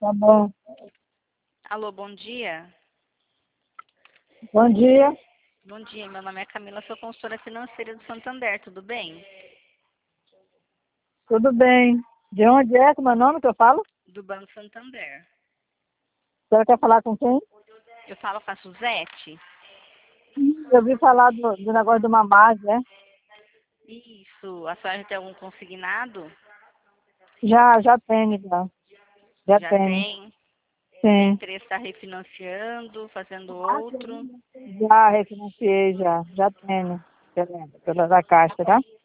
Tá bom. Alô, bom dia. Bom dia. Bom dia, meu nome é Camila, sou consultora financeira do Santander, tudo bem? Tudo bem? De onde é? Como é o nome que eu falo? Do Banco Santander. A senhora quer falar com quem? Eu falo com a Suzete? Eu ouvi falar do negócio do mamar, né? Isso, a senhora já tem algum consignado? Já tenho, já. Já Já tenho. tem? Tem Sim. interesse em estar refinanciando, fazendo outro? Já refinanciei, já. Já tenho. Da Caixa, tá?